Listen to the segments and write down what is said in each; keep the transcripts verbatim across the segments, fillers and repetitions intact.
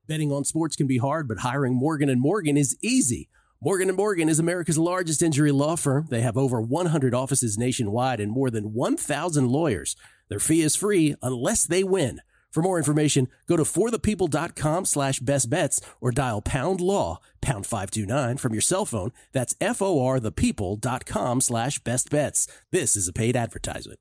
Betting on sports can be hard, but hiring Morgan and Morgan is easy. Morgan and Morgan is America's largest injury law firm. They have over one hundred offices nationwide and more than one thousand lawyers. Their fee is free unless they win. For more information, go to forthepeople.com slash best bets or dial pound law, pound five two nine from your cell phone. That's F-O-R-thepeople.com slash best bets. This is a paid advertisement.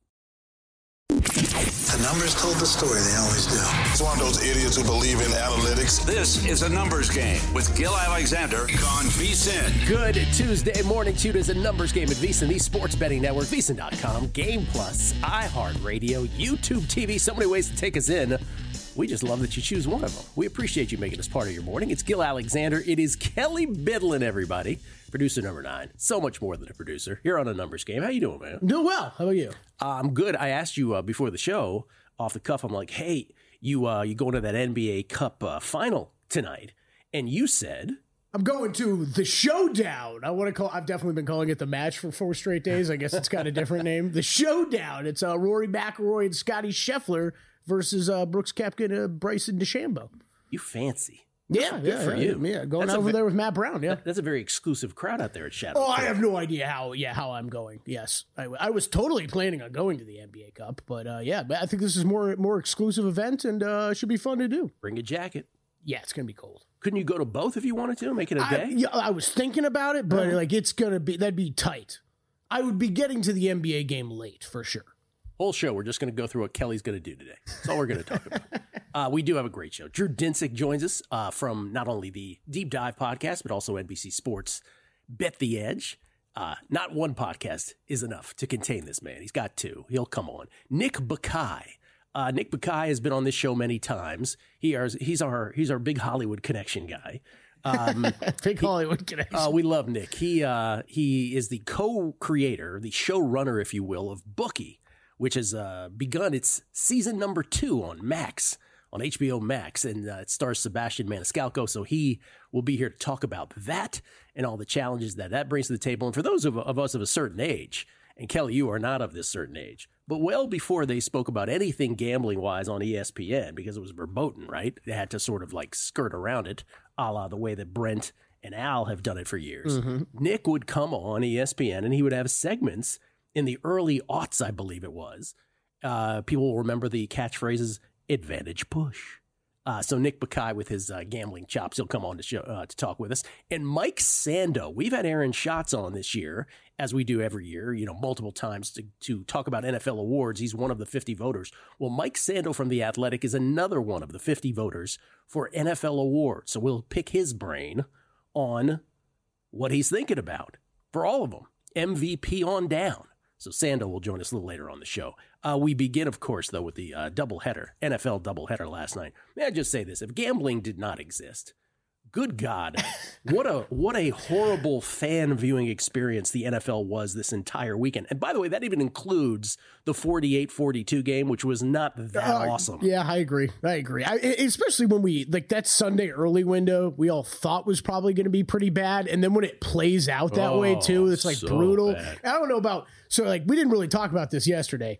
The numbers told the story, they always do. It's one of those idiots who believe in analytics. This is a numbers game with Gil Alexander on VSiN. Good Tuesday morning to you. It's a numbers game at VSiN, the sports betting network, V S I N dot com, Game Plus, iHeartRadio, YouTube T V. So many ways to take us in. We just love that you choose one of them. We appreciate you making us part of your morning. It's Gil Alexander. It is Kelly Bidlin, everybody. Producer number nine. So much more than a producer. Here on a numbers game. How you doing, man? Doing well. How about you? Uh, I'm good. I asked you uh, before the show, off the cuff, I'm like, hey, you uh, you going to that N B A Cup uh, final tonight? And you said... I'm going to the Showdown. I want to call. I've definitely been calling it the match for four straight days. I guess it's got a different name. The Showdown. It's uh, Rory McIlroy and Scotty Scheffler versus uh, Brooks Koepka and uh, Bryson DeChambeau. You fancy. Yeah, Good yeah, for yeah, you. Yeah, going That's over ve- there with Matt Brown. Yeah, that's a very exclusive crowd out there at Shadow. Oh, I have no idea how. Yeah, how I'm going. Yes, I, I was totally planning on going to the N B A Cup, but uh, yeah, but I think this is more more exclusive event and uh, should be fun to do. Bring a jacket. Yeah, it's gonna be cold. Couldn't you go to both if you wanted to? Make it a I, day? yeah, I was thinking about it, but Uh-huh. like it's gonna be that'd be tight. I would be getting to the N B A game late for sure. Whole show, we're just going to go through what Kelly's going to do today. That's all we're going to talk about. Uh, we do have a great show. Drew Dinsick joins us uh, from not only the Deep Dive podcast, but also N B C Sports Bet the Edge. Uh, not one podcast is enough to contain this man. He's got two. He'll come on. Nick Bakay. Uh, Nick Bakay has been on this show many times. He are, he's our he's our big Hollywood connection guy. Um, Big Hollywood connection. Uh, we love Nick. He uh, he is the co-creator, the showrunner, if you will, of Bookie, which has uh, begun its season number two on Max, on H B O Max, and uh, it stars Sebastian Maniscalco. So he will be here to talk about that and all the challenges that that brings to the table. And for those of, of us of a certain age, and Kelly, you are not of this certain age, but well before they spoke about anything gambling-wise on E S P N, because it was verboten, right? They had to sort of like skirt around it, a la the way that Brent and Al have done it for years. Mm-hmm. Nick would come on E S P N, and he would have segments in the early aughts, I believe it was. Uh, people will remember the catchphrases, advantage push. Uh, so Nick Bakay with his uh, gambling chops, he'll come on to show, uh, to talk with us. And Mike Sando, we've had Aaron Schatz on this year, as we do every year, you know, multiple times to, to talk about N F L awards. He's one of the fifty voters. Well, Mike Sando from The Athletic is another one of the fifty voters for N F L awards. So we'll pick his brain on what he's thinking about for all of them, M V P on down. So Sando will join us a little later on the show. Uh, we begin, of course, though, with the uh, doubleheader, N F L doubleheader last night. May I just say this? If gambling did not exist, good God, what a what a horrible fan viewing experience the N F L was this entire weekend. And by the way, that even includes the forty-eight forty-two game, which was not that uh, awesome. Yeah, I agree. I agree. I, especially when we, like that Sunday early window, we all thought was probably going to be pretty bad. And then when it plays out that oh, way too, it's like so brutal. Bad. I don't know about, so like we didn't really talk about this yesterday.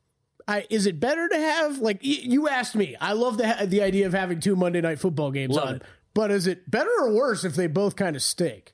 I, is it better to have, like you asked me, I love the the idea of having two Monday Night Football games love on. It. But is it better or worse if they both kind of stink?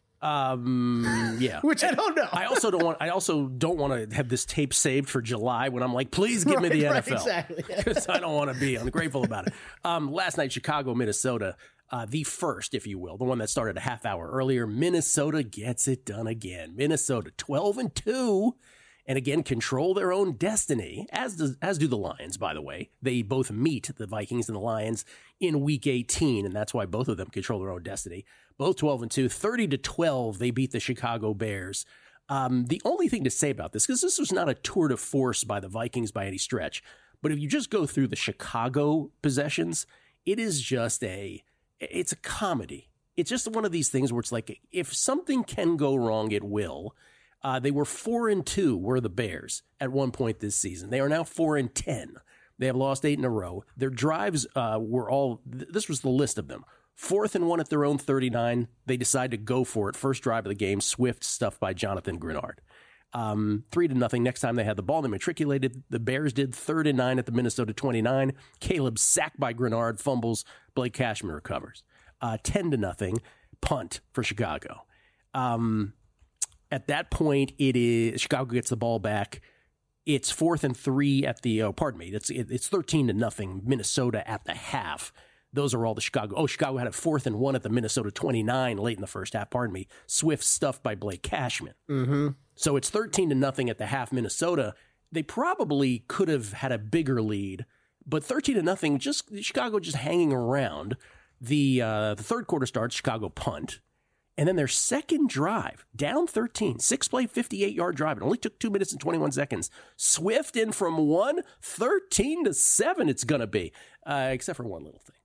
Um, yeah. Which I don't know. I also don't want. I also don't want to have this tape saved for July when I'm like, please give right, me the right, N F L, exactly. because I don't want to be ungrateful about it. Um, last night, Chicago, Minnesota, uh, the first, if you will, the one that started a half hour earlier. Minnesota gets it done again. Minnesota twelve and two. And again, control their own destiny, as does, as do the Lions, by the way. They both meet the Vikings and the Lions in week eighteen, and that's why both of them control their own destiny. Both twelve and two, thirty to twelve, they beat the Chicago Bears. Um, the only thing to say about this, because this was not a tour de force by the Vikings by any stretch, but if you just go through the Chicago possessions, it is just a, it's a comedy. It's just one of these things where it's like, if something can go wrong, it will. Uh, they were four and two, were the Bears at one point this season. They are now four and ten. They have lost eight in a row. Their drives uh, were all, th- this was the list of them. Fourth and one at their own thirty-nine. They decide to go for it. First drive of the game, Swift stuffed by Jonathan Grenard. Um, three to nothing. Next time they had the ball, they matriculated. The Bears did third and nine at the Minnesota twenty-nine. Caleb sacked by Grenard, fumbles. Blake Cashman recovers. Uh, ten to nothing. Punt for Chicago. Um, at that point, it is Chicago gets the ball back. It's fourth and three at the. Oh, pardon me. It's it, it's thirteen to nothing. Minnesota at the half. Those are all the Chicago. Oh, Chicago had a fourth and one at the Minnesota twenty-nine late in the first half. Pardon me. Swift stuffed by Blake Cashman. Mm-hmm. So it's thirteen to nothing at the half. Minnesota. They probably could have had a bigger lead, but thirteen to nothing. Just Chicago just hanging around. The uh, the third quarter starts. Chicago punt, and then their second drive down thirteen, six play, fifty-eight yard drive. It only took two minutes and twenty-one seconds. Swift in from one, thirteen to seven. It's gonna be, uh, except for one little thing.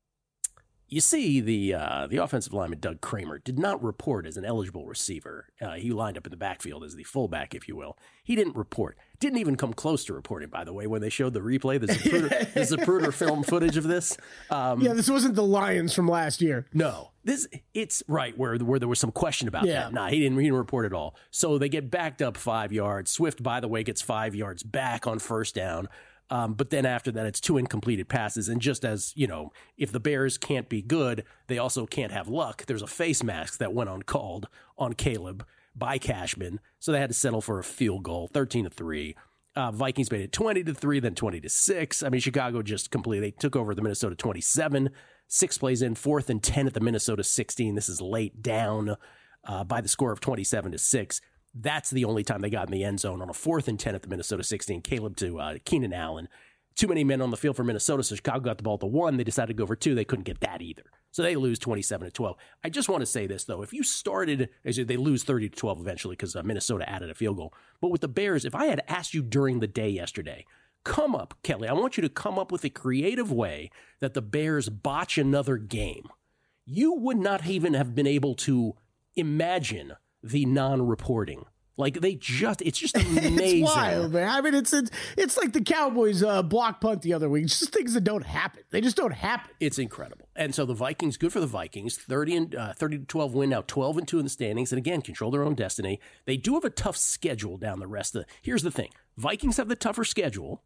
You see, the uh, the offensive lineman, Doug Kramer, did not report as an eligible receiver. Uh, he lined up in the backfield as the fullback, if you will. He didn't report. Didn't even come close to reporting, by the way, when they showed the replay, the Zapruder, the Zapruder film footage of this. Um, yeah, this wasn't the Lions from last year. No. this It's right, where, where there was some question about yeah. that. Nah, he didn't, he didn't report at all. So they get backed up five yards. Swift, by the way, gets five yards back on first down. Um, but then after that, it's two incompleted passes. And just as, you know, if the Bears can't be good, they also can't have luck. There's a face mask that went uncalled on Caleb by Cashman. So they had to settle for a field goal, thirteen to three. Uh, Vikings made it twenty to three, then twenty to six. I mean, Chicago just completely, they took over the Minnesota twenty-seven. Six plays in, fourth and ten at the Minnesota sixteen. This is late down uh, by the score of twenty-seven to six. That's the only time they got in the end zone on a fourth and ten at the Minnesota sixteen. Caleb to uh, Keenan Allen. Too many men on the field for Minnesota, so Chicago got the ball to one. They decided to go for two. They couldn't get that either. So they lose twenty-seven to twelve. I just want to say this, though. If you started, they lose thirty to twelve eventually because uh, Minnesota added a field goal. But with the Bears, if I had asked you during the day yesterday, come up, Kelly, I want you to come up with a creative way that the Bears botch another game. You would not even have been able to imagine the non-reporting. Like, they just, it's just amazing. It's wild, man. I mean, it's it's, it's like the Cowboys uh, block punt the other week. It's just things that don't happen. They just don't happen. It's incredible. And so the Vikings, good for the Vikings, thirty and uh, thirty to twelve win, now twelve and two in the standings. And again, control their own destiny. They do have a tough schedule down the rest of the, here's the thing. Vikings have the tougher schedule.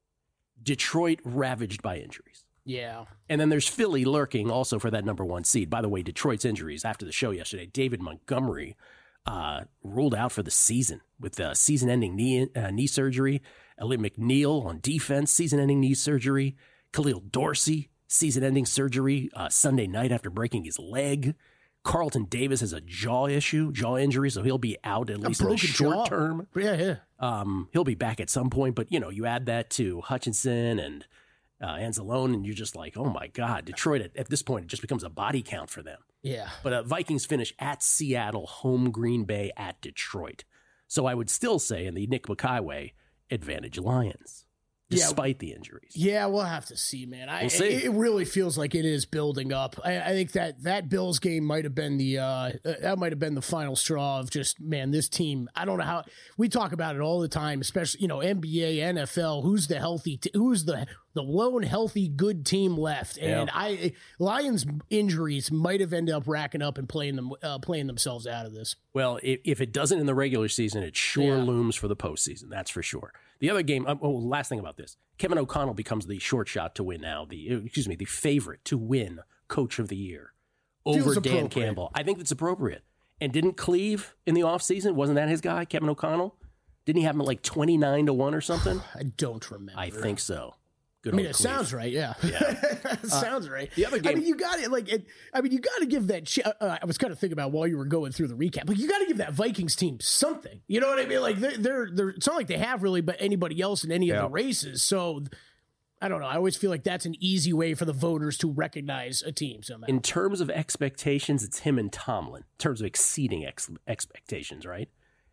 Detroit ravaged by injuries. Yeah. And then there's Philly lurking also for that number one seed. By the way, Detroit's injuries after the show yesterday, David Montgomery Uh, ruled out for the season with uh, season-ending knee uh, knee surgery. Elliot McNeil on defense, season-ending knee surgery. Khalil Dorsey, season-ending surgery uh, Sunday night after breaking his leg. Carlton Davis has a jaw issue, jaw injury, so he'll be out at least in the short jaw. term. Yeah, yeah. Um, he'll be back at some point, but you know, you add that to Hutchinson and uh, Anzalone, and you're just like, oh my God, Detroit at, at this point it just becomes a body count for them. Yeah. But uh, Vikings finish at Seattle, home Green Bay, at Detroit. So I would still say, in the Nick Mackay way, advantage Lions, despite yeah. the injuries. Yeah, we'll have to see, man. I, we'll see. It, it really feels like it is building up. I, I think that that Bills game might have been the uh, that might have been the final straw of just, man, this team. I don't know how we talk about it all the time, especially, you know, N B A, N F L. Who's the healthy? T- who's the the lone healthy good team left? And yeah. I Lions injuries might have ended up racking up and playing them uh, playing themselves out of this. Well, if, if it doesn't in the regular season, it sure yeah. looms for the postseason. That's for sure. The other game, oh, last thing about this, Kevin O'Connell becomes the short shot to win now, the excuse me, the favorite to win Coach of the Year over Dan Campbell. I think that's appropriate. And didn't Cleve in the offseason, wasn't that his guy, Kevin O'Connell? Didn't he have him at like twenty-nine to one or something? I don't remember. I think so. Good I mean, it Cleve. sounds right. Yeah, yeah. it sounds uh, right. The other game, I mean, you got it. Like, it, I mean, you got to give that. Sh- uh, I was kind of thinking about while you were going through the recap. Like, you got to give that Vikings team something. You know what I mean? Like, they're, they're, they're it's not like they have really, but anybody else in any yeah. of the races. So, I don't know. I always feel like that's an easy way for the voters to recognize a team somehow. In terms of expectations, it's him and Tomlin. In terms of exceeding ex- expectations, right?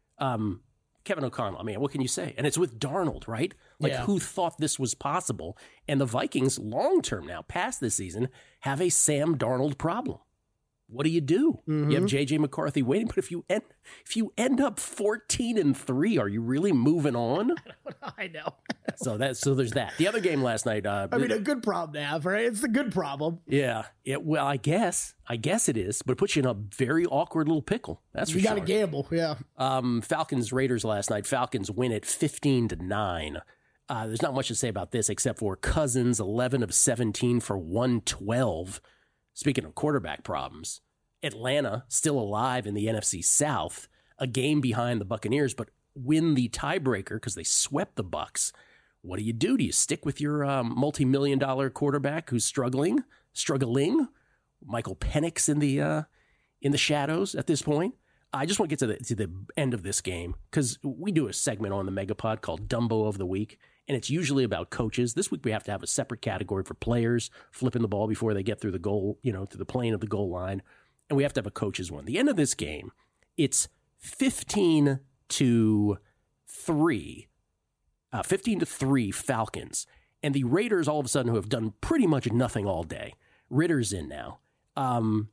Um. Kevin O'Connell, I mean, what can you say? And it's with Darnold, right? Like, yeah. who thought this was possible? And the Vikings, long-term now, past this season, have a Sam Darnold problem. what do you do? Mm-hmm. You have J J McCarthy waiting, but if you end if you end up fourteen and three, are you really moving on? I know. so that so there's that. The other game last night. Uh, I mean, a good problem to have, right? It's the good problem. Yeah. It, well, I guess I guess it is, but it puts you in a very awkward little pickle. That's for you sure. got to gamble. Yeah. Um, Falcons Raiders last night. Falcons win it fifteen to nine. Uh, there's not much to say about this except for Cousins eleven of seventeen for one twelve. Speaking of quarterback problems, Atlanta still alive in the N F C South, a game behind the Buccaneers, but win the tiebreaker because they swept the Bucs. What do you do? Do you stick with your um, multi-million dollar quarterback who's struggling, struggling? Michael Penix in the uh, in the shadows at this point. I just want to get to the to the end of this game because we do a segment on the Megapod called Dumbo of the Week, and it's usually about coaches. This week we have to have a separate category for players flipping the ball before they get through the goal, you know, to the plane of the goal line, and we have to have a coaches one. The end of this game, it's fifteen to three, uh, fifteen to three Falcons, and the Raiders all of a sudden, who have done pretty much nothing all day, Ritter's in now. Um,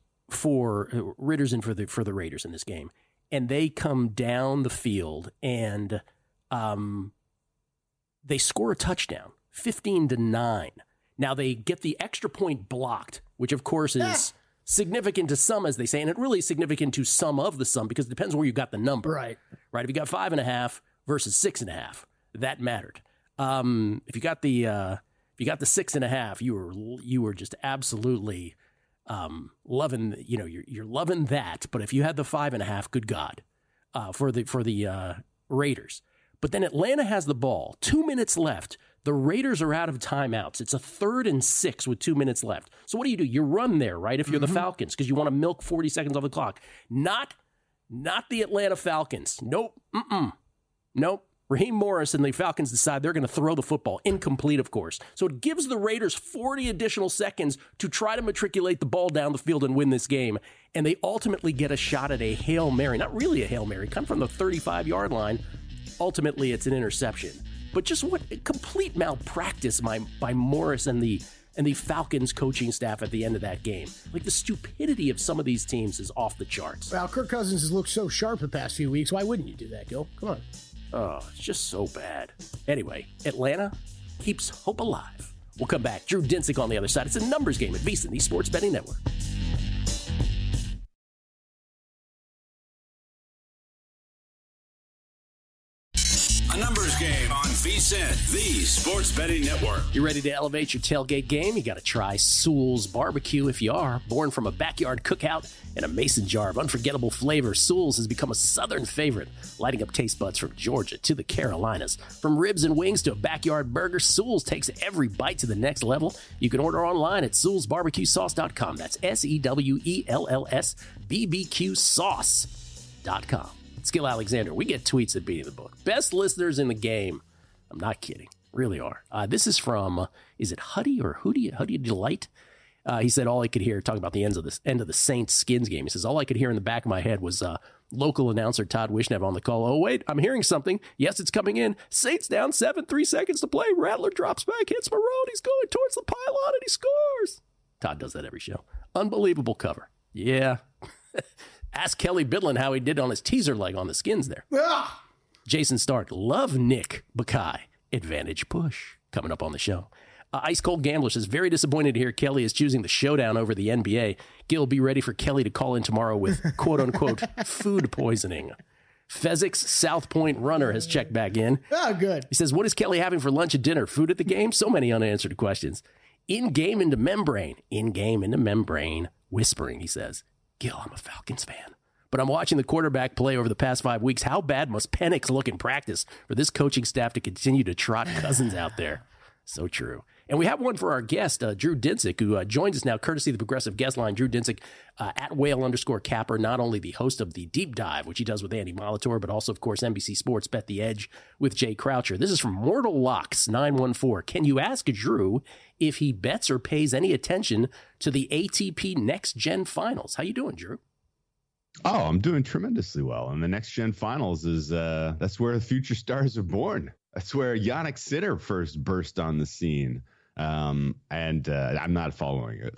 for uh, Ritter's in for the for the Raiders in this game, and they come down the field and um, they score a touchdown, fifteen to nine. Now they get the extra point blocked, which of course is ah. significant to some, as they say, and it really is significant to some of the some because it depends where you got the number. Right, right. If you got five and a half versus six and a half, that mattered. Um, if you got the uh, if you got the six and a half, you were you were just absolutely. Um, loving, you know, you're you're loving that. But if you had the five and a half, good God, uh, for the for the uh, Raiders. But then Atlanta has the ball. Two minutes left. The Raiders are out of timeouts. It's a third and six with two minutes left. So what do you do? You run there, right? If you're mm-hmm. the Falcons, because you want to milk forty seconds off the clock. Not, not the Atlanta Falcons. Nope. Mm-mm. Nope. Raheem Morris and the Falcons decide they're going to throw the football. Incomplete, of course. So it gives the Raiders forty additional seconds to try to matriculate the ball down the field and win this game. And they ultimately get a shot at a Hail Mary. Not really a Hail Mary. Come from the thirty-five-yard line. Ultimately, it's an interception. But just what complete malpractice by, by Morris and the and the Falcons coaching staff at the end of that game. Like, the stupidity of some of these teams is off the charts. Well, Kirk Cousins has looked so sharp the past few weeks. Why wouldn't you do that, Gil? Come on. Oh, it's just so bad. Anyway, Atlanta keeps hope alive. We'll come back. Drew Dinsick on the other side. It's a numbers game at VSiN, the Sports Betting Network. A numbers game on VSiN, the Sports Betting Network. You ready to elevate your tailgate game? You got to try Sewell's Barbecue if you are. Born from a backyard cookout and a mason jar of unforgettable flavor, Sewell's has become a southern favorite, lighting up taste buds from Georgia to the Carolinas. From ribs and wings to a backyard burger, Sewell's takes every bite to the next level. You can order online at sewells barbecue sauce dot com. That's S E W E L L S B B Q sauce dot com. Skill Alexander, we get tweets at Beating the Book. Best listeners in the game. I'm not kidding. Really are. Uh, this is from, uh, is it Huddy or Hootie? Huddy Delight? Uh, he said all I could hear, talking about the ends of this, end of the Saints Skins game. He says, all I could hear in the back of my head was uh, local announcer Todd Wishnev on the call. Oh, wait, I'm hearing something. Yes, it's coming in. Saints down seven, three seconds to play. Rattler drops back, hits Marone. He's going towards the pylon, and he scores. Todd does that every show. Unbelievable cover. Yeah. Ask Kelly Bidlin how he did on his teaser leg on the Skins there. Ah! Jason Stark, love Nick Bakay. Advantage push. Coming up on the show. Uh, Ice Cold Gambler says, very disappointed to hear Kelly is choosing the showdown over the N B A. Gil, be ready for Kelly to call in tomorrow with quote-unquote food poisoning. Fezzik's South Point runner has checked back in. Oh, good. He says, what is Kelly having for lunch and dinner? Food at the game? So many unanswered questions. In-game into membrane. In-game into membrane. Whispering, he says. Gil, I'm a Falcons fan, but I'm watching the quarterback play over the past five weeks. How bad must Penix look in practice for this coaching staff to continue to trot Cousins out there? So true. And we have one for our guest, uh, Drew Dinsick, who uh, joins us now, courtesy of the Progressive Guest Line. Drew Dinsick, uh, at whale underscore capper, not only the host of the Deep Dive, which he does with Andy Molitor, but also, of course, N B C Sports Bet the Edge with Jay Croucher. This is from Mortal Locks nine one four. Can you ask Drew if he bets or pays any attention to the A T P Next Gen Finals? How you doing, Drew? Oh, I'm doing tremendously well. And the Next Gen Finals is, uh, that's where the future stars are born. That's where Jannik Sinner first burst on the scene. Um, and uh, I'm not following it,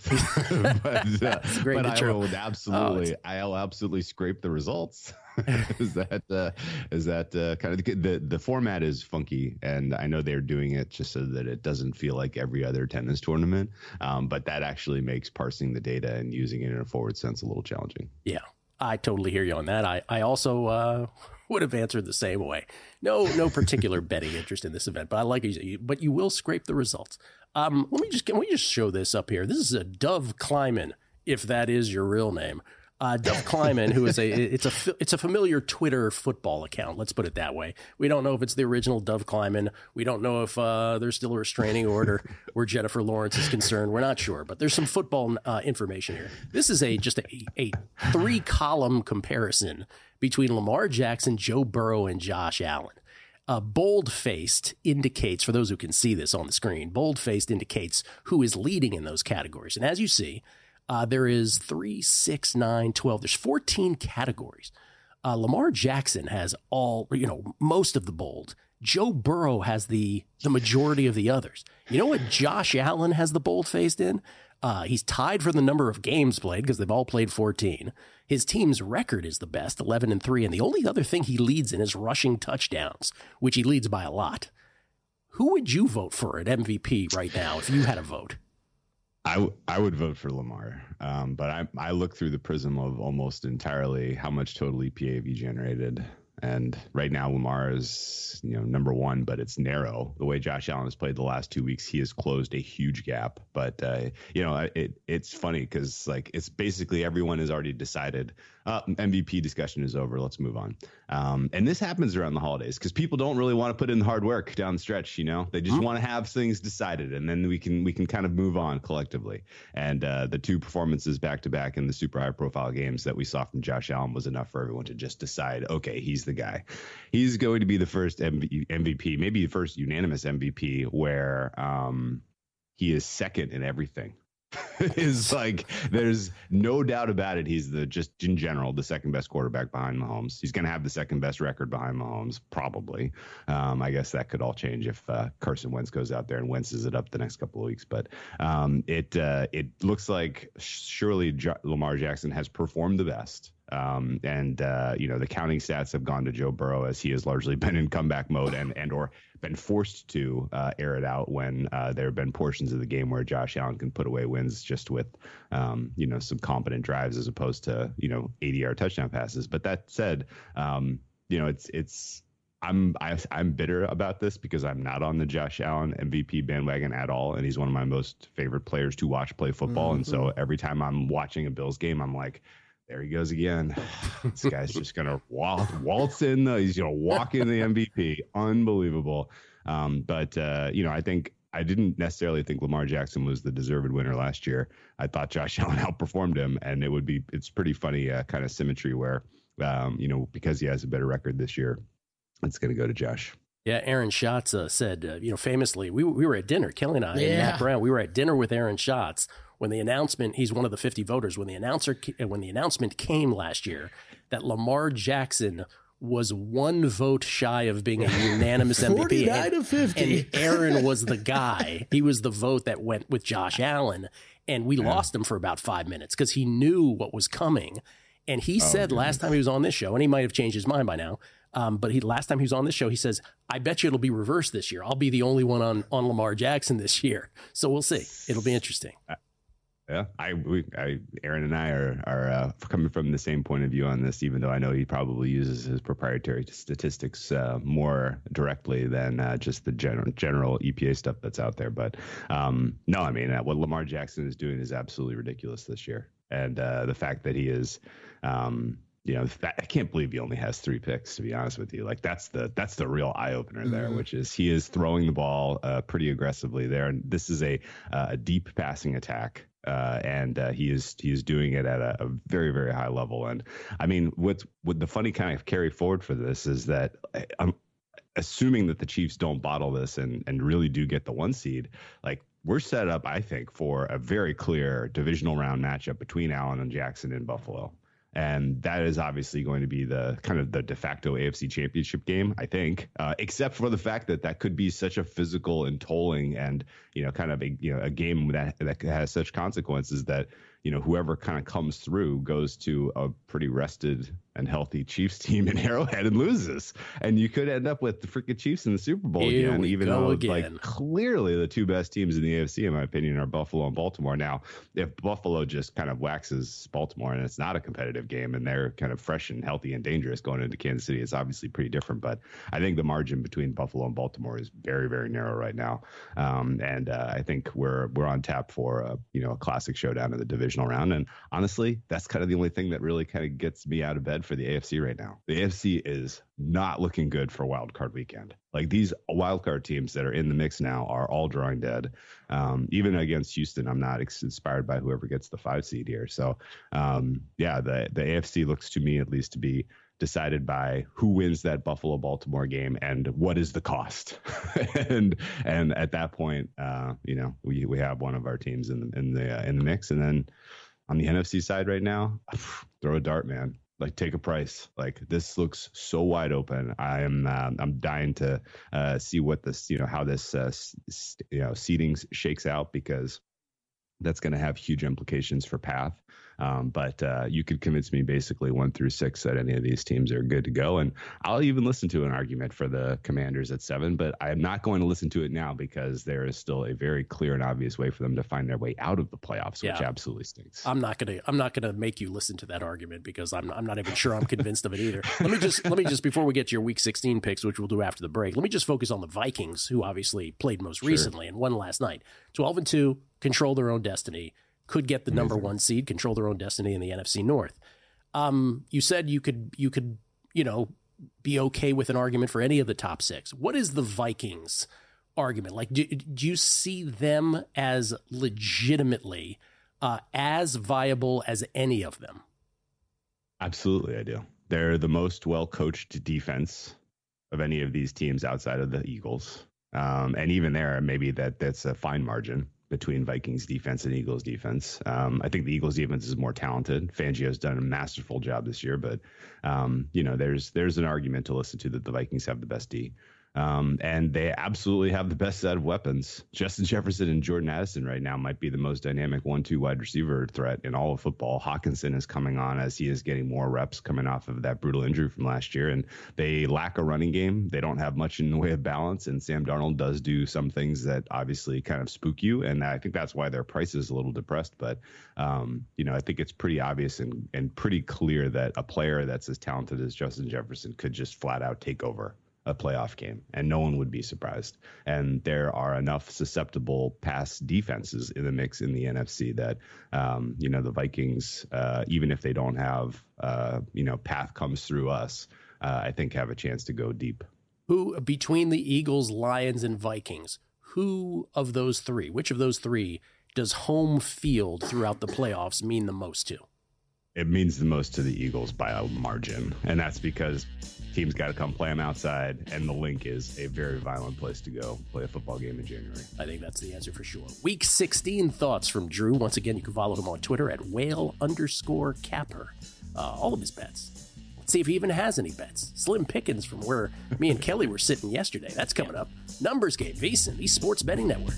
but, uh, great but I intro. will absolutely, Oh, I'll absolutely scrape the results. is that uh, is that uh, kind of the, the the format is funky, and I know they're doing it just so that it doesn't feel like every other tennis tournament. Um, but that actually makes parsing the data and using it in a forward sense a little challenging. Yeah, I totally hear you on that. I I also uh, would have answered the same way. No, no particular betting interest in this event, but I like it. But you will scrape the results. Um, let me just can we just show this up here? This is a Dove Kleiman, if that is your real name. Uh, Dove Kleiman, who is a it's a it's a familiar Twitter football account. Let's put it that way. We don't know if it's the original Dove Kleiman. We don't know if uh, there's still a restraining order where Jennifer Lawrence is concerned. We're not sure, but there's some football uh, information here. This is a just a, a three column comparison between Lamar Jackson, Joe Burrow, and Josh Allen. Uh, bold-faced indicates, for those who can see this on the screen, bold-faced indicates who is leading in those categories. And as you see, uh, there is three, six, nine, twelve. There's fourteen categories. Uh, Lamar Jackson has all, you know, most of the bold. Joe Burrow has the the majority of the others. You know what Josh Allen has the bold-faced in? Uh, he's tied for the number of games played because they've all played fourteen. His team's record is the best, eleven and three, and the only other thing he leads in is rushing touchdowns, which he leads by a lot. Who would you vote for at M V P right now if you had a vote? I, w- I would vote for Lamar, um, but I I look through the prism of almost entirely how much total E P A have you generated. And right now, Lamar is, you know, number one, but it's narrow. The way Josh Allen has played the last two weeks, he has closed a huge gap. But, uh, you know, it it's funny because, like, it's basically everyone has already decided uh, M V P discussion is over. Let's move on. Um, and this happens around the holidays because people don't really want to put in hard work down the stretch. You know, they just mm-hmm. want to have things decided, and then we can we can kind of move on collectively. And uh, the two performances back to back in the super high profile games that we saw from Josh Allen was enough for everyone to just decide, OK, he's the guy. He's going to be the first M V P, maybe the first unanimous M V P where um, he is second in everything. Is like there's no doubt about it. He's the just in general the second best quarterback behind Mahomes. He's going to have the second best record behind Mahomes, probably. Um, I guess that could all change if uh, Carson Wentz goes out there and Wentzes it up the next couple of weeks. But um, it uh, it looks like surely J- Lamar Jackson has performed the best. Um, and, uh, you know, the counting stats have gone to Joe Burrow as he has largely been in comeback mode and, and or been forced to uh, air it out when uh, there have been portions of the game where Josh Allen can put away wins just with, um, you know, some competent drives as opposed to, you know, eighty-yard touchdown passes. But that said, um, you know, it's it's I'm I, I'm bitter about this because I'm not on the Josh Allen M V P bandwagon at all. And he's one of my most favorite players to watch play football. Mm-hmm. And so every time I'm watching a Bills game, I'm like, there he goes again. This guy's just going to waltz, waltz in. The, he's going to walk in the M V P. Unbelievable. Um, but, uh, you know, I think I didn't necessarily think Lamar Jackson was the deserved winner last year. I thought Josh Allen outperformed him. And it would be it's pretty funny uh, kind of symmetry where, um, you know, because he has a better record this year, it's going to go to Josh. Yeah, Aaron Schatz uh, said, uh, you know, famously, we we were at dinner, Kelly and I, yeah. and Matt Brown, we were at dinner with Aaron Schatz when the announcement, he's one of the fifty voters, when the announcer, when the announcement came last year that Lamar Jackson was one vote shy of being a unanimous M V P. forty-nine to fifty. And Aaron was the guy. He was the vote that went with Josh Allen. And we yeah. lost him for about five minutes because he knew what was coming. And he oh, said goodness. last time he was on this show, and he might have changed his mind by now, um, but he last time he was on this show, he says, I bet you it'll be reversed this year. I'll be the only one on, on Lamar Jackson this year. So we'll see. It'll be interesting. Uh, yeah, I, we, I, Aaron and I are are uh, coming from the same point of view on this, even though I know he probably uses his proprietary statistics uh, more directly than uh, just the general general E P A stuff that's out there. But um, no, I mean, uh, what Lamar Jackson is doing is absolutely ridiculous this year. And uh, the fact that he is, um, you know, that, I can't believe he only has three picks, to be honest with you. Like that's the that's the real eye opener there, mm-hmm. which is he is throwing the ball uh, pretty aggressively there. And this is a, uh, a deep passing attack. Uh, and uh, he is he is doing it at a, a very, very high level. And I mean, what's what the funny kind of carry forward for this is that I'm assuming that the Chiefs don't bottle this and, and really do get the one seed. Like we're set up, I think, for a very clear divisional round matchup between Allen and Jackson in Buffalo. And that is obviously going to be the kind of the de facto A F C championship game, I think, uh, except for the fact that that could be such a physical and tolling and, you know, kind of a, you know, a game that, that has such consequences that, you know, whoever kind of comes through goes to a pretty rested and healthy Chiefs team in Arrowhead and loses. And you could end up with the freaking Chiefs in the Super Bowl Here again, we even go though again. like clearly the two best teams in the A F C, in my opinion, are Buffalo and Baltimore. Now, if Buffalo just kind of waxes Baltimore and it's not a competitive game and they're kind of fresh and healthy and dangerous going into Kansas City, it's obviously pretty different. But I think the margin between Buffalo and Baltimore is very, very narrow right now. Um, and uh, I think we're we're on tap for a, you know, a classic showdown in the divisional round. And honestly, that's kind of the only thing that really kind of gets me out of bed for the A F C right now. The A F C is not looking good for wild card weekend. Like these wild card teams that are in the mix now are all drawing dead. Um, even against Houston, I'm not inspired by whoever gets the five seed here. So um, yeah, the, the A F C looks to me at least to be decided by who wins that Buffalo Baltimore game and what is the cost. and and at that point, uh, you know, we we have one of our teams in the in the uh, in the mix. And then on the N F C side right now, throw a dart, man. Like take a price. Like this looks so wide open. I am um, I'm dying to uh, see what this, you know, how this uh, s- you know seedings shakes out, because that's going to have huge implications for path. Um, but uh, you could convince me basically one through six that any of these teams are good to go. And I'll even listen to an argument for the Commanders at seven, but I'm not going to listen to it now because there is still a very clear and obvious way for them to find their way out of the playoffs, which Yeah. absolutely stinks. I'm not gonna I'm not gonna make you listen to that argument because I'm I'm not even sure I'm convinced of it either. Let me just let me just before we get to your week sixteen picks, which we'll do after the break, let me just focus on the Vikings, who obviously played most Sure. recently and won last night. twelve and two, control their own destiny, could get the number one seed, control their own destiny in the N F C North. Um, you said you could you could you know be okay with an argument for any of the top six. What is the Vikings argument like? Do, do you see them as legitimately uh, as viable as any of them? Absolutely, I do. They're the most well-coached defense of any of these teams outside of the Eagles. Um, and even there, maybe that that's a fine margin between Vikings defense and Eagles defense. Um, I think the Eagles defense is more talented. Fangio's done a masterful job this year, but um, you know, there's there's an argument to listen to that the Vikings have the best D. Um, and they absolutely have the best set of weapons. Justin Jefferson and Jordan Addison right now might be the most dynamic one two wide receiver threat in all of football. Hawkinson is coming on as he is getting more reps coming off of that brutal injury from last year. And they lack a running game. They don't have much in the way of balance. And Sam Darnold does do some things that obviously kind of spook you. And I think that's why their price is a little depressed. But, um, you know, I think it's pretty obvious and, and pretty clear that a player that's as talented as Justin Jefferson could just flat out take over a playoff game, and no one would be surprised. And there are enough susceptible pass defenses in the mix in the N F C that, um, you know, the Vikings, uh, even if they don't have, uh, you know, path comes through us, uh, I think have a chance to go deep. Who, between the Eagles, Lions, and Vikings, who of those three, which of those three does home field throughout the playoffs mean the most to? It means the most to the Eagles by a margin. And that's because teams got to come play them outside, and the Link is a very violent place to go play a football game in January. I think that's the answer for sure. Week sixteen thoughts from Drew. Once again, you can follow him on Twitter at whale underscore capper. Uh, all of his bets. Let's see if he even has any bets. Slim pickings from where me and Kelly were sitting yesterday. That's coming up. Numbers Game, VSiN, the Sports Betting Network.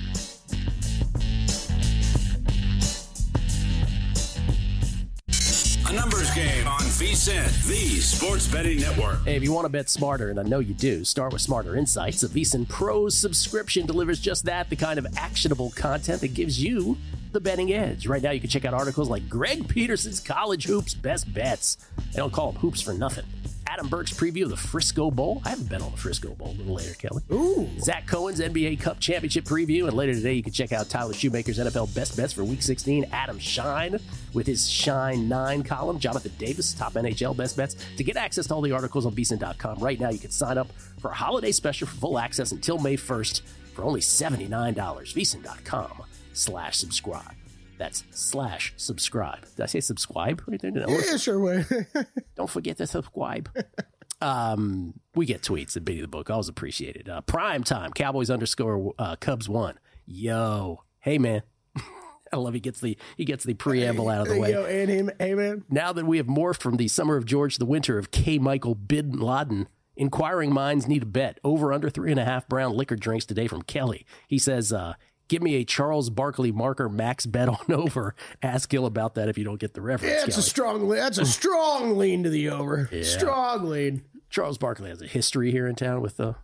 A numbers game on VSiN, the Sports Betting Network. Hey, if you want to bet smarter, and I know you do, start with Smarter Insights. A VSiN Pro subscription delivers just that, the kind of actionable content that gives you the betting edge. Right now, you can check out articles like Greg Peterson's College Hoops Best Bets. They don't call them hoops for nothing. Adam Burke's preview of the Frisco Bowl. I haven't bet on the Frisco Bowl. A little later, Kelly. Ooh. Zach Cohen's N B A Cup Championship preview. And later today, you can check out Tyler Shoemaker's N F L Best Bets for Week sixteen. Adam Shine with his Shine nine column. Jonathan Davis, top N H L Best Bets. To get access to all the articles on V S I N dot com right now, you can sign up for a holiday special for full access until May first for only seventy-nine dollars. V S I N dot com slash subscribe. That's slash subscribe. Did I say subscribe right there? No. Yeah, sure way. Don't forget to subscribe. um, we get tweets at Biddy the Book. Always appreciated. Uh, prime time. Cowboys underscore uh, Cubs one. Yo. Hey, man. I love he gets the he gets the preamble out of the way. Yo, and him, hey man. Now that we have morphed from the summer of George to the winter of K. Michael Bin Laden, inquiring minds need a bet. Over under three and a half brown liquor drinks today from Kelly. He says, uh, give me a Charles Barkley marker max bet on over. Ask Gil about that if you don't get the reference. Yeah, it's Kelly. a strong that's a strong lean to the over. Yeah. Strong lean. Charles Barkley has a history here in town with the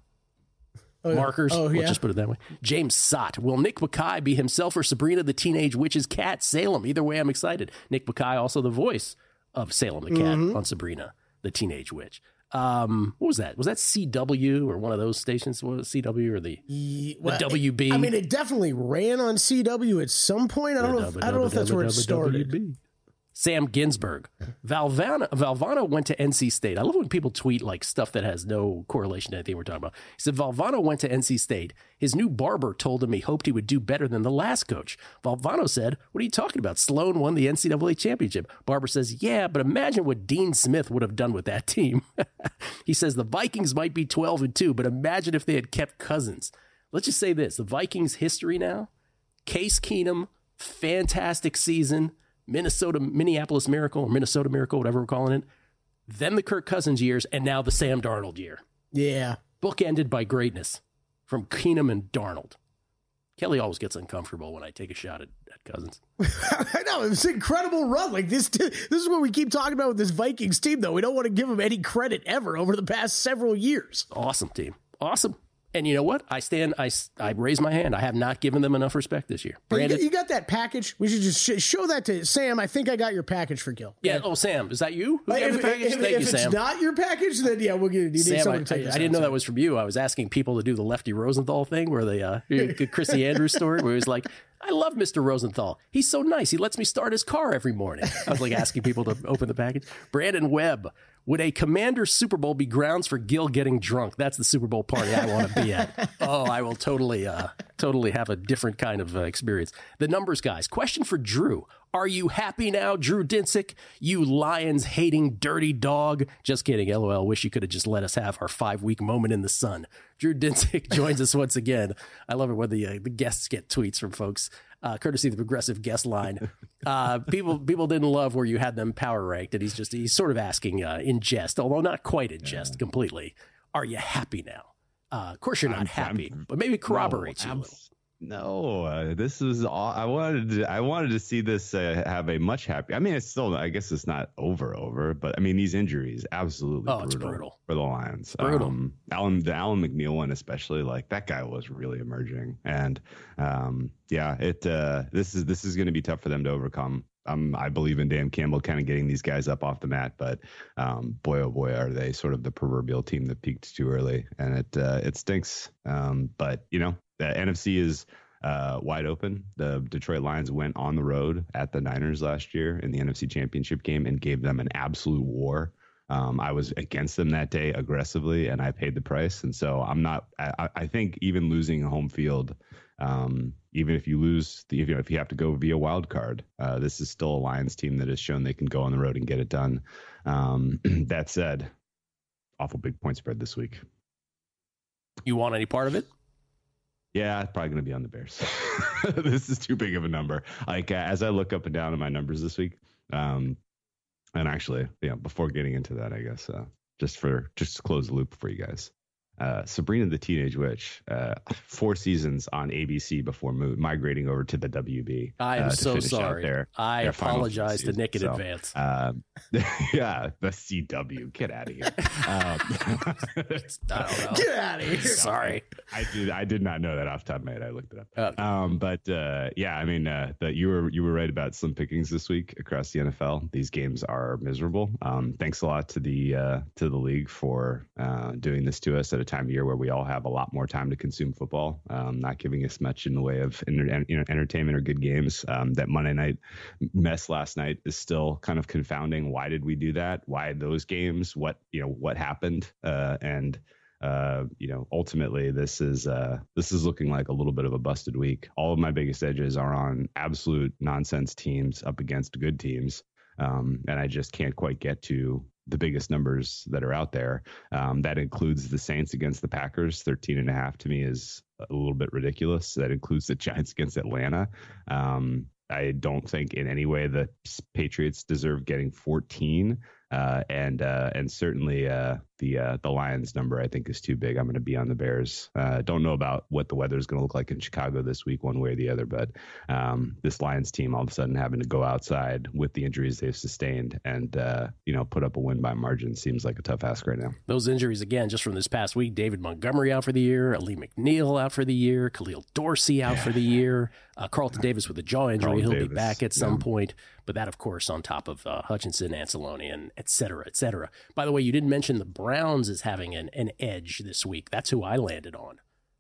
oh, markers. Oh, yeah. Let's just put it that way. James Sott. Will Nick Mackay be himself or Sabrina the Teenage Witch's cat, Salem? Either way, I'm excited. Nick Mackay, also the voice of Salem the cat mm-hmm. on Sabrina the Teenage Witch. Um, what was that? Was that C W or one of those stations? What was it, C W or the, yeah, well, the W B? I mean, it definitely ran on C W at some point. I don't know. If, I don't know if that's where it started. Sam Ginsberg. Valvano, Valvano went to N C State. I love when people tweet like stuff that has no correlation to anything we're talking about. He said Valvano went to N C State. His new barber told him he hoped he would do better than the last coach. Valvano said, what are you talking about? Sloan won the N C double A championship. Barber says, yeah, but imagine what Dean Smith would have done with that team. He says the Vikings might be twelve and two, but imagine if they had kept Cousins. Let's just say this. The Vikings history now, Case Keenum, fantastic season. Minnesota, Minneapolis Miracle, or Minnesota Miracle, whatever we're calling it. Then the Kirk Cousins years, and now the Sam Darnold year. Yeah. Bookended by greatness from Keenum and Darnold. Kelly always gets uncomfortable when I take a shot at, at Cousins. I know. It was an incredible run. Like this, this is what we keep talking about with this Vikings team, though. We don't want to give them any credit ever over the past several years. Awesome team. Awesome. And you know what? I stand, I, I raise my hand. I have not given them enough respect this year. Brandon, you, got, you got that package? We should just sh- show that to Sam. I think I got your package for Gil. Yeah. Oh, Sam, is that you? Who if, got the package? If, Thank if you, it's Sam. not your package, then yeah, we'll get it. You Sam, need someone I, to take I, this I didn't out, know Sam. that was from you. I was asking people to do the Lefty Rosenthal thing where they, uh, Chrissy Andrews story, where he was like, I love Mister Rosenthal. He's so nice. He lets me start his car every morning. I was like asking people to open the package. Brandon Webb. Would a Commander Super Bowl be grounds for Gil getting drunk? That's the Super Bowl party I want to be at. Oh, I will totally, uh, totally have a different kind of uh, experience. The numbers guys. Question for Drew. Are you happy now, Drew Dinsick? You Lions-hating dirty dog. Just kidding. LOL. Wish you could have just let us have our five-week moment in the sun. Drew Dinsick joins us once again. I love it when the, uh, the guests get tweets from folks. Uh, courtesy of the Progressive guest line. Uh, people people didn't love where you had them power ranked, and he's just he's sort of asking uh, in jest, although not quite in yeah. jest completely. Are you happy now? Uh, of course you're not I'm, happy, I'm, but maybe corroborates no, you a little. No, uh, this is all I wanted. To, I wanted to see this uh, have a much happier. I mean, it's still. I guess it's not over, over. But I mean, these injuries absolutely oh, brutal, it's brutal for the Lions. Brutal. Um, Alan, the Alan McNeil one, especially, like that guy was really emerging, and um, yeah, it. Uh, this is this is going to be tough for them to overcome. Um, I believe in Dan Campbell kind of getting these guys up off the mat, but um, boy, oh boy, are they sort of the proverbial team that peaked too early, and it uh, it stinks. Um, but you know, the N F C is uh, wide open. The Detroit Lions went on the road at the Niners last year in the N F C Championship game and gave them an absolute war. Um, I was against them that day aggressively, and I paid the price. And so I'm not. I, I think even losing home field. Um, even if you lose, the, if, you know, if you have to go via wild card, uh, this is still a Lions team that has shown they can go on the road and get it done. Um, that said, awful big point spread this week. You want any part of it? Yeah, it's probably going to be on the Bears. This is too big of a number. Like uh, as I look up and down at my numbers this week, um, and actually, yeah, before getting into that, I guess uh, just for just to close the loop for you guys. Uh, Sabrina the Teenage Witch, uh, four seasons on A B C before mo- migrating over to the W B. I am uh, so sorry. Their, I their apologize to Nick in so, advance. Uh, yeah, the C W. Get out of here. um, I don't know. Get out of here. Sorry. I did. I did not know that off the top of my head. I looked it up. Okay. Um, but uh, yeah, I mean, uh, the, you were you were right about slim pickings this week across the N F L. These games are miserable. Um, thanks a lot to the uh, to the league for uh, doing this to us at a time of year where we all have a lot more time to consume football, um, not giving us much in the way of inter- you know, entertainment or good games. Um, that Monday night mess last night is still kind of confounding. Why did we do that? Why those games? What you know? What happened? Uh, and uh, you know, ultimately, this is uh, this is looking like a little bit of a busted week. All of my biggest edges are on absolute nonsense teams up against good teams, um, and I just can't quite get to the biggest numbers that are out there. Um, that includes the Saints against the Packers. thirteen and a half to me is a little bit ridiculous. That includes the Giants against Atlanta. Um, I don't think in any way the Patriots deserve getting fourteen. Uh, and uh, and certainly uh, the uh, the Lions number I think is too big. I'm going to be on the Bears. Uh, don't know about what the weather is going to look like in Chicago this week, one way or the other. But um, this Lions team all of a sudden having to go outside with the injuries they've sustained and uh, you know put up a win by margin seems like a tough ask right now. Those injuries again, just from this past week: David Montgomery out for the year, Ali McNeil out for the year, Khalil Dorsey out for the year, uh, Carlton Davis with a jaw injury. Carlton He'll Davis, be back at some yeah. point. But that, of course, on top of uh, Hutchinson, Anceloni, and et cetera, et cetera. By the way, you didn't mention the Browns as having an, an edge this week. That's who I landed on.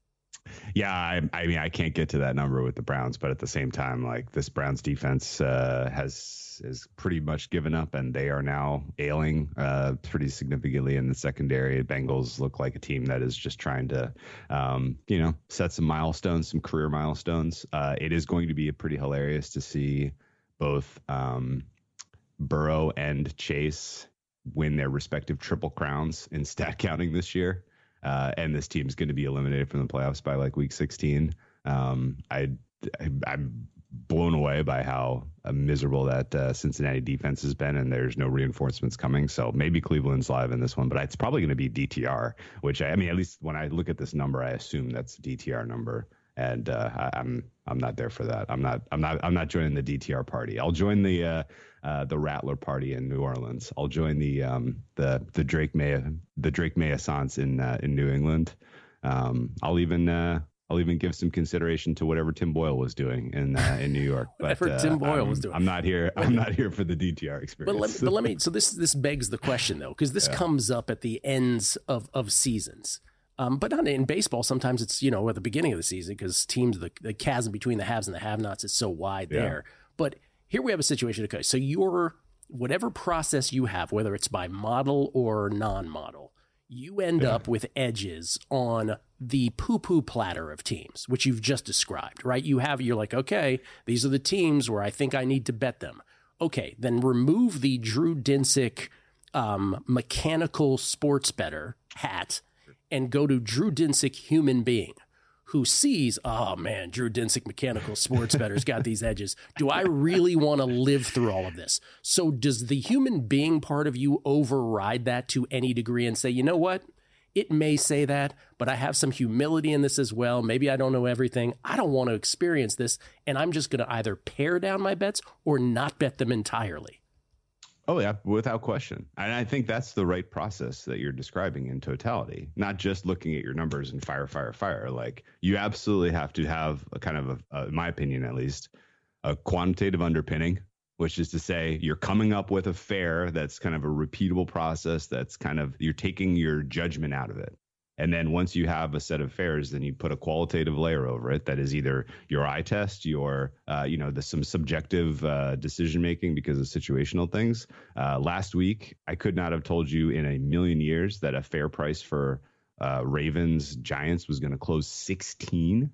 Yeah, I, I mean, I can't get to that number with the Browns, but at the same time, like this Browns defense uh, has is pretty much given up, and they are now ailing uh, pretty significantly in the secondary. Bengals look like a team that is just trying to, um, you know, set some milestones, some career milestones. Uh, it is going to be pretty hilarious to see both um, Burrow and Chase win their respective triple crowns in stat counting this year. Uh, and this team's going to be eliminated from the playoffs by like week sixteen. Um, I, I, I'm blown away by how uh, miserable that uh, Cincinnati defense has been, and there's no reinforcements coming. So maybe Cleveland's live in this one, but it's probably going to be D T R, which I, I mean, at least when I look at this number, I assume that's a D T R number. And uh, I, I'm I'm not there for that. I'm not I'm not I'm not joining the D T R party. I'll join the uh, uh, the Rattler party in New Orleans. I'll join the um, the the Drake May the Drake May Assance in uh, in New England. Um, I'll even uh, I'll even give some consideration to whatever Tim Boyle was doing in uh, in New York. But, whatever uh, Tim Boyle I'm, was doing. I'm not here. I'm not here for the D T R experience. But let, but let me. So this this begs the question though, because this yeah. comes up at the ends of of seasons. Um, but not in baseball. Sometimes it's, you know, at the beginning of the season because teams, the, the chasm between the haves and the have-nots is so wide yeah. there. But here we have a situation. Okay, so your whatever process you have, whether it's by model or non-model, you end yeah. up with edges on the poo-poo platter of teams, which you've just described, right? You have, you're like, okay, these are the teams where I think I need to bet them. Okay, then remove the Drew Dinsick um, mechanical sports bettor hat and go to Drew Dinsick human being who sees, oh man, Drew Dinsick mechanical sports bettor's got these edges. Do I really want to live through all of this? So does the human being part of you override that to any degree and say, you know what? It may say that, but I have some humility in this as well. Maybe I don't know everything. I don't want to experience this. And I'm just going to either pare down my bets or not bet them entirely. Oh, yeah, without question. And I think that's the right process that you're describing in totality, not just looking at your numbers and fire, fire, fire. Like you absolutely have to have a kind of, a, uh, in my opinion, at least, a quantitative underpinning, which is to say you're coming up with a fare that's kind of a repeatable process. That's kind of you're taking your judgment out of it. And then once you have a set of fares, then you put a qualitative layer over it. That is either your eye test, your, uh, you know, the, some subjective uh, decision making because of situational things. Uh, last week, I could not have told you in a million years that a fair price for uh, Ravens Giants was going to close sixteen.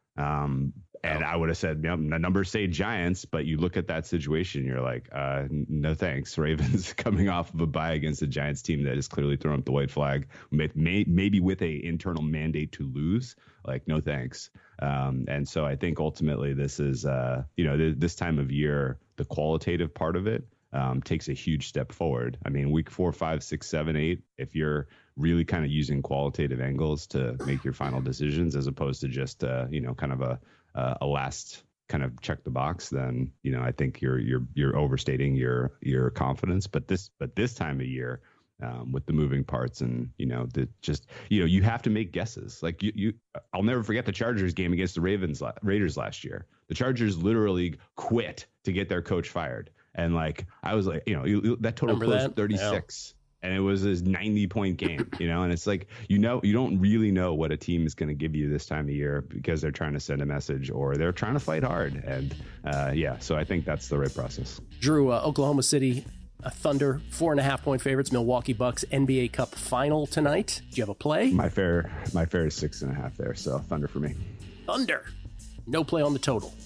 Um, and I would have said, you know, the numbers say Giants, but you look at that situation, you're like, uh, no thanks. Ravens coming off of a bye against a Giants team that is clearly throwing up the white flag, may, may, maybe with a internal mandate to lose. Like, no thanks. Um, and so I think ultimately this is, uh, you know, th- this time of year, the qualitative part of it um, takes a huge step forward. I mean, week four, five, six, seven, eight, if you're really kind of using qualitative angles to make your final decisions as opposed to just, uh, you know, kind of a, uh, a last kind of check the box, then, you know, I think you're, you're, you're overstating your, your confidence. But this, but this time of year, um, with the moving parts and, you know, the just, you know, you have to make guesses. Like you, you, I'll never forget the Chargers game against the Ravens, Raiders last year. The Chargers literally quit to get their coach fired. And like, I was like, you know, you, that total Remember closed that? thirty-six. Yeah. And it was this ninety point game, you know, and it's like, you know, you don't really know what a team is going to give you this time of year because they're trying to send a message or they're trying to fight hard. And uh, yeah, so I think that's the right process. Drew, uh, Oklahoma City uh, Thunder, four and a half point favorites, Milwaukee Bucks, N B A Cup final tonight. Do you have a play? My fair, my fair is six and a half there. So Thunder for me. Thunder. No play on the total.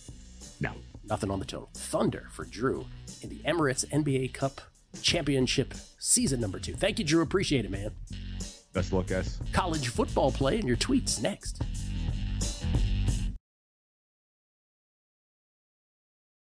No. Nothing on the total. Thunder for Drew in the Emirates N B A Cup Championship season number two. Thank you, Drew. Appreciate it, man. Best of luck, guys. College football play and your tweets next.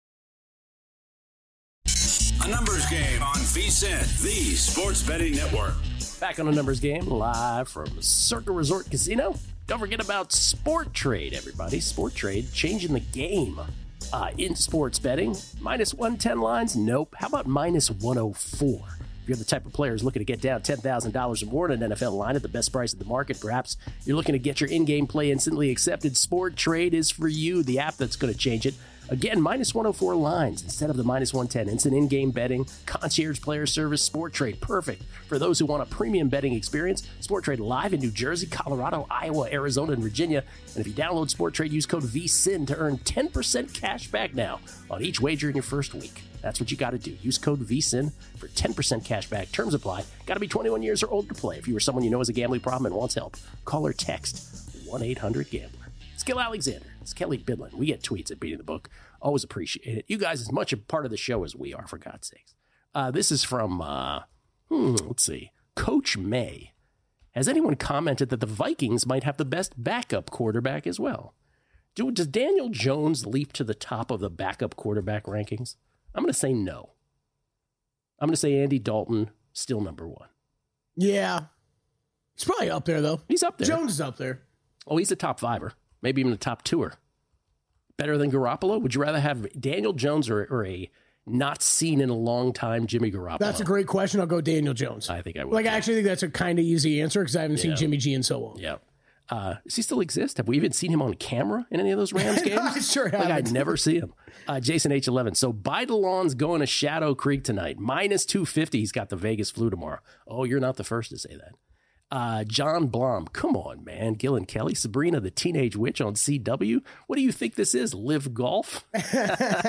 A numbers game on VSiN, the sports betting network. Back on a numbers game, live from Circa Resort Casino. Don't forget about Sport Trade, everybody. Sport Trade, changing the game uh, in sports betting. minus one ten lines? Nope. How about minus one oh four? If you're the type of players looking to get down ten thousand dollars or more in an N F L line at the best price in the market, perhaps you're looking to get your in-game play instantly accepted, Sport Trade is for you, the app that's going to change it. Again, minus one oh four lines instead of the minus one ten. Instant in-game betting, concierge player service, Sport Trade. Perfect for those who want a premium betting experience. Sport Trade live in New Jersey, Colorado, Iowa, Arizona, and Virginia. And if you download Sport Trade, use code V S I N to earn ten percent cash back now on each wager in your first week. That's what you got to do. Use code V S I N for ten percent cash back. Terms apply. Got to be twenty-one years or older to play. If you or someone you know has a gambling problem and wants help, call or text one eight hundred gambler. It's Gil Alexander. It's Kelly Bidlin. We get tweets at Beating the Book. Always appreciate it. You guys as much a part of the show as we are, for God's sakes. Uh, this is from, uh, hmm, let's see, Coach May. Has anyone commented that the Vikings might have the best backup quarterback as well? Do, does Daniel Jones leap to the top of the backup quarterback rankings? I'm going to say no. I'm going to say Andy Dalton, still number one. Yeah. He's probably up there, though. He's up there. Jones is up there. Oh, he's a top fiver. Maybe even a top twoer. Better than Garoppolo? Would you rather have Daniel Jones or, or a not seen in a long time Jimmy Garoppolo? That's a great question. I'll go Daniel Jones. I think I would. Like, too. I actually think that's a kind of easy answer because I haven't Yeah. seen Jimmy G in so long. Yeah. Uh, does he still exist? Have we even seen him on camera in any of those Rams games? I sure Like, haven't. I'd never see him. Uh, Jason H eleven. So Bidalon's going to Shadow Creek tonight. minus two fifty. He's got the Vegas flu tomorrow. Oh, you're not the first to say that. Uh, John Blom. Come on, man. Gil and Kelly. Sabrina the Teenage Witch on C W. What do you think this is? Live Golf? When did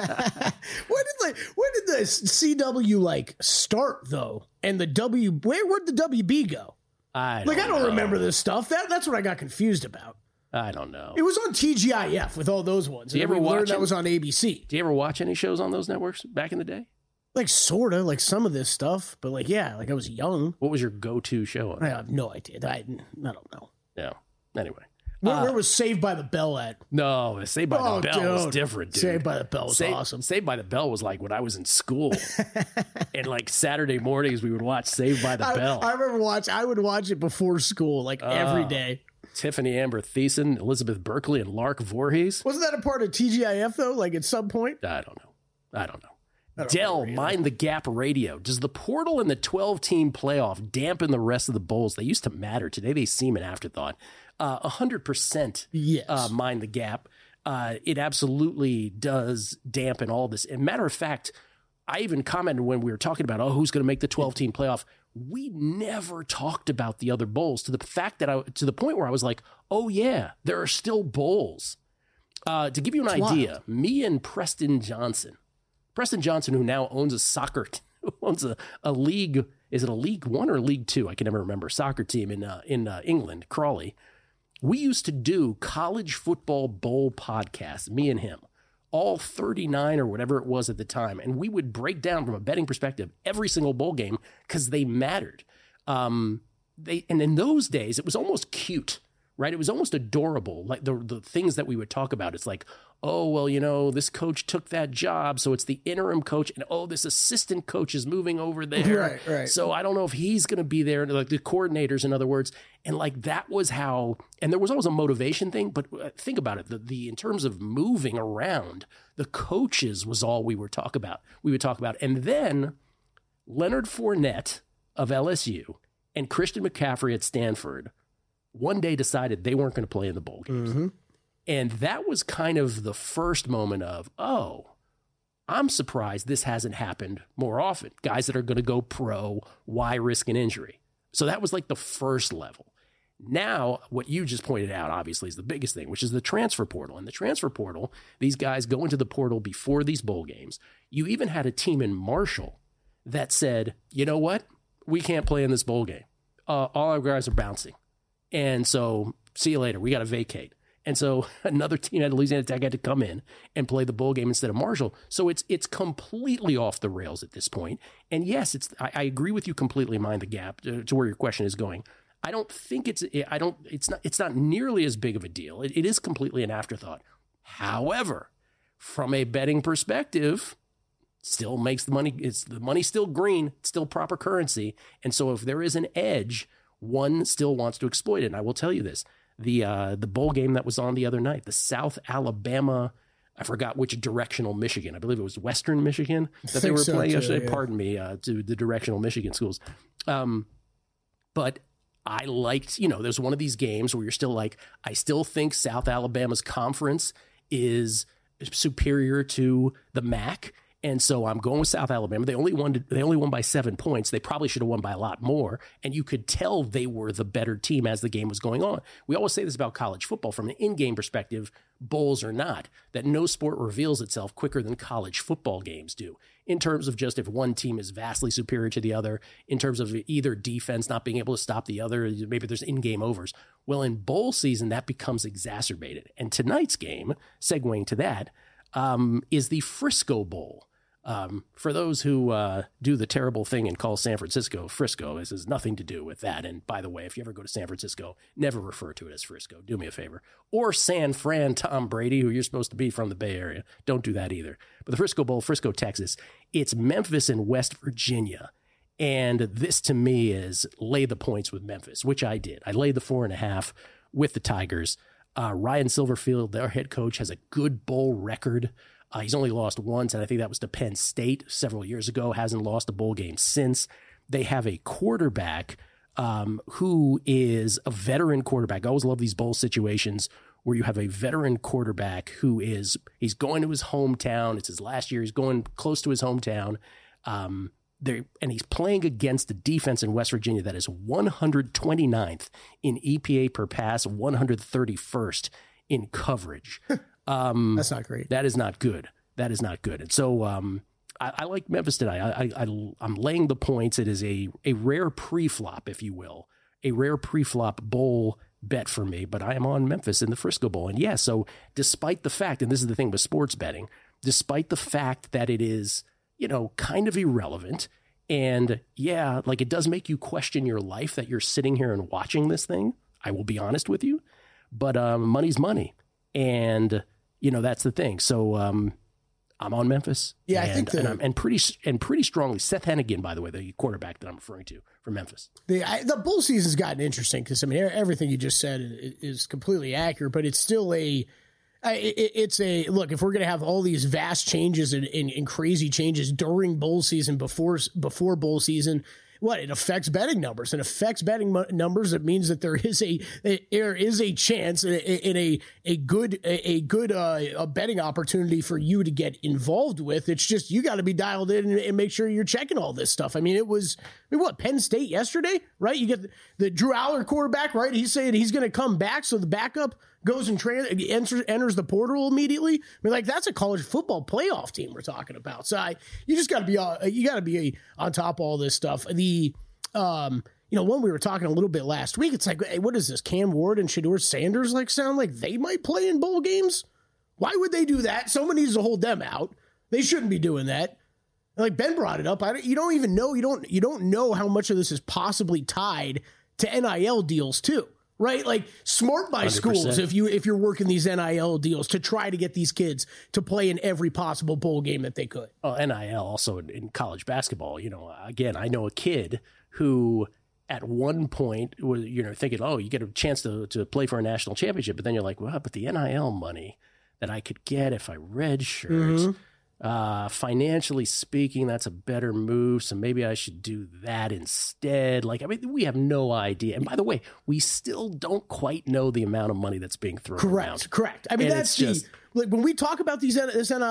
the when did the C W like start though? And the W where where'd the W B go? I don't Like I don't know. remember this stuff. That that's what I got confused about. I don't know. It was on T G I F with all those ones. Do you And ever we learned watch that it? was on A B C? Do you ever watch any shows on those networks back in the day? Like sorta, like some of this stuff, but like yeah, like I was young. What was your go-to show on? I have no idea. I, I don't know. Yeah. Anyway. Where, Uh, where was Saved by the Bell at? No, Saved by Oh, the Bell was dude. different, dude. Saved by the Bell was Saved, awesome. Saved by the Bell was like when I was in school. And like Saturday mornings, we would watch Saved by the I, Bell. I remember watch. I would watch it before school, like every Oh. day. Tiffany Amber Thiessen, Elizabeth Berkley, and Lark Voorhees. Wasn't that a part of T G I F though? Like at some point? I don't know. I don't know. I don't Dell, remember either. Mind the Gap Radio. Does the portal and the twelve-team playoff dampen the rest of the bowls? They used to matter. Today they seem an afterthought. Uh, one hundred percent Yes. uh, Mind the Gap. Uh, it absolutely does dampen all this. And matter of fact, I even commented when we were talking about, oh, who's going to make the twelve-team playoff? We never talked about the other bowls to the fact that I, to the point where I was like, oh, yeah, there are still bowls. Uh, to give you an It's idea, wild. me and Preston Johnson, Preston Johnson, who now owns a soccer, who owns a, a league, is it a League One or League Two? I can never remember. Soccer team in uh, in uh, England, Crawley. We used to do college football bowl podcasts, me and him, all thirty-nine or whatever it was at the time. And we would break down from a betting perspective every single bowl game because they mattered. Um, they and in those days, it was almost cute, right? It was almost adorable. Like the, the things that we would talk about. It's like, oh, well, you know, this coach took that job, so it's the interim coach. And, oh, this assistant coach is moving over there. Right, right. So I don't know if he's going to be there, like the coordinators, in other words. And like that was how, and there was always a motivation thing, but think about it. The, the in terms of moving around, the coaches was all we were talk about. We would talk about. And then Leonard Fournette of L S U and Christian McCaffrey at Stanford one day decided they weren't going to play in the bowl games. Mm-hmm. And that was kind of the first moment of, oh, I'm surprised this hasn't happened more often. Guys that are going to go pro, why risk an injury? So that was like the first level. Now, what you just pointed out, obviously, is the biggest thing, which is the transfer portal. And the transfer portal, these guys go into the portal before these bowl games. You even had a team in Marshall that said, you know what? We can't play in this bowl game. Uh, all our guys are bouncing. And so, see you later. We got to vacate. And so another team at Louisiana Tech had to come in and play the bowl game instead of Marshall. So it's it's completely off the rails at this point. And yes, it's I, I agree with you completely. Mind the gap to, to where your question is going. I don't think it's I don't it's not it's not nearly as big of a deal. It, it is completely an afterthought. However, from a betting perspective, still makes the money. It's the money's still green, it's still proper currency. And so if there is an edge, one still wants to exploit it. And I will tell you this, the, uh, the bowl game that was on the other night, the South Alabama, I forgot which directional Michigan. I believe it was Western Michigan that they were so playing yesterday. Yeah. Pardon me, uh, to the directional Michigan schools. Um, but I liked, you know, there's one of these games where you're still like, I still think South Alabama's conference is superior to the M A C. And so I'm going with South Alabama. They only won. They only won by seven points. They probably should have won by a lot more. And you could tell they were the better team as the game was going on. We always say this about college football from an in-game perspective, bowls or not, that no sport reveals itself quicker than college football games do. In terms of just if one team is vastly superior to the other, in terms of either defense not being able to stop the other, maybe there's in-game overs. Well, in bowl season, that becomes exacerbated. And tonight's game, segueing to that, um, is the Frisco Bowl. Um, for those who uh, do the terrible thing and call San Francisco Frisco, this has nothing to do with that. And by the way, if you ever go to San Francisco, never refer to it as Frisco. Do me a favor. Or San Fran Tom Brady, who you're supposed to be from the Bay Area. Don't do that either. But the Frisco Bowl, Frisco, Texas, it's Memphis and West Virginia. And this to me is lay the points with Memphis, which I did. I laid the four and a half with the Tigers. Uh, Ryan Silverfield, their head coach, has a good bowl record. Uh, he's only lost once, and I think that was to Penn State several years ago. Hasn't lost a bowl game since. They have a quarterback um, who is a veteran quarterback. I always love these bowl situations where you have a veteran quarterback who is, he's going to his hometown. It's his last year. He's going close to his hometown. Um, and he's playing against a defense in West Virginia that is one hundred twenty-ninth in E P A per pass, one hundred thirty-first in coverage. Um, That's not great. That is not good. That is not good. And so um, I, I like Memphis tonight. I, I, I, I'm laying the points. It is a, a rare pre-flop, if you will, a rare pre-flop bowl bet for me, but I am on Memphis in the Frisco Bowl. And yeah, so despite the fact, and this is the thing with sports betting, despite the fact that it is, you know, kind of irrelevant, and yeah, like it does make you question your life that you're sitting here and watching this thing, I will be honest with you, but um, money's money. And you know, that's the thing. So um, I'm on Memphis. Yeah, and, I think the, and, I'm, and pretty and pretty strongly. Seth Hennigan, by the way, the quarterback that I'm referring to for Memphis. The I, the bowl season's gotten interesting because I mean everything you just said is, is completely accurate, but it's still a it, it's a look. If we're going to have all these vast changes and, and, and crazy changes during bowl season before before bowl season. What it affects betting numbers and affects betting mo- numbers. It means that there is a, a there is a chance in a in a, a good a, a good uh, a betting opportunity for you to get involved with. It's just you got to be dialed in and, and make sure you're checking all this stuff. I mean, it was I mean, what Penn State yesterday, right? You get the, the Drew Aller quarterback, right? He's saying he's going to come back, so the backup goes and trans- enters, enters the portal immediately. I mean, like that's a college football playoff team we're talking about. So I, you just got to be uh, you got to be on top of all this stuff. The um, you know, when we were talking a little bit last week, it's like, hey, what is this? Cam Ward and Shedeur Sanders like sound like they might play in bowl games. Why would they do that? Someone needs to hold them out. They shouldn't be doing that. Like Ben brought it up. I don't, you don't even know. You don't you don't know how much of this is possibly tied to N I L deals too. Right, like smart by one hundred percent schools if you if you're working these N I L deals to try to get these kids to play in every possible bowl game that they could. Oh, N I L also in, in college basketball. You know, again, I know a kid who at one point was you know thinking, oh, you get a chance to to play for a national championship, but then you're like, well, but the N I L money that I could get if I redshirt. Mm-hmm. Uh, financially speaking, that's a better move. So maybe I should do that instead. Like, I mean, we have no idea. And by the way, we still don't quite know the amount of money that's being thrown correct, around. Correct. I mean, and that's just the, like when we talk about these this N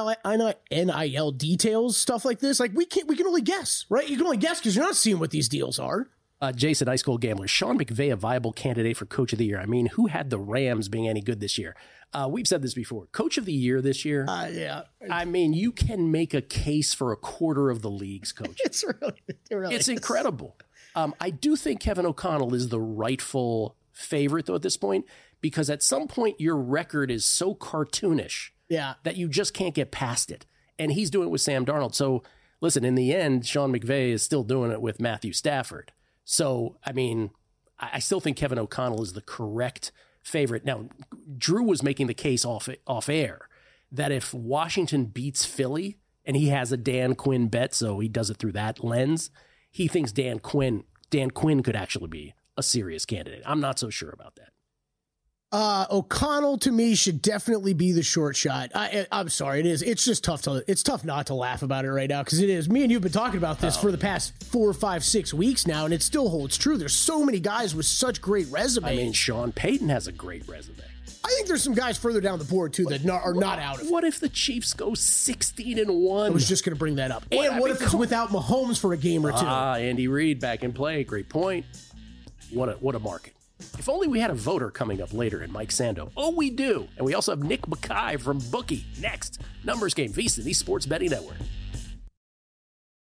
I L details, stuff like this, like we can't, we can only guess, right? You can only guess because you're not seeing what these deals are. Uh, Jason, High School Gambler, Sean McVay, a viable candidate for Coach of the Year. I mean, who had the Rams being any good this year? Uh, we've said this before. Coach of the Year this year. Uh, yeah. I mean, you can make a case for a quarter of the league's coach. It's really, it really it's is. incredible. Um, I do think Kevin O'Connell is the rightful favorite, though, at this point, because at some point your record is so cartoonish yeah. that you just can't get past it. And he's doing it with Sam Darnold. So, listen, in the end, Sean McVay is still doing it with Matthew Stafford. So, I mean, I still think Kevin O'Connell is the correct favorite. Now, Drew was making the case off off air that if Washington beats Philly, and he has a Dan Quinn bet, so he does it through that lens. He thinks Dan Quinn, Dan Quinn could actually be a serious candidate. I'm not so sure about that. Uh, O'Connell to me should definitely be the short shot. I, I'm sorry, it is. It's just tough to. It's tough not to laugh about it right now because it is. Me and you've been talking about this oh. for the past four, five, six weeks now, and it still holds true. There's so many guys with such great resumes. I mean, Sean Payton has a great resume. I think there's some guys further down the board too that not, are not out of it. What if the Chiefs go sixteen and one? I was just going to bring that up. And what, what I mean, if it's come, without Mahomes for a game or two? Ah, Andy Reid back in play. Great point. What a what a market. If only we had a voter coming up later in Mike Sando. Oh, we do. And we also have Nick Mackay from Bookie next. Numbers Game, VSiN, the Sports Betting Network.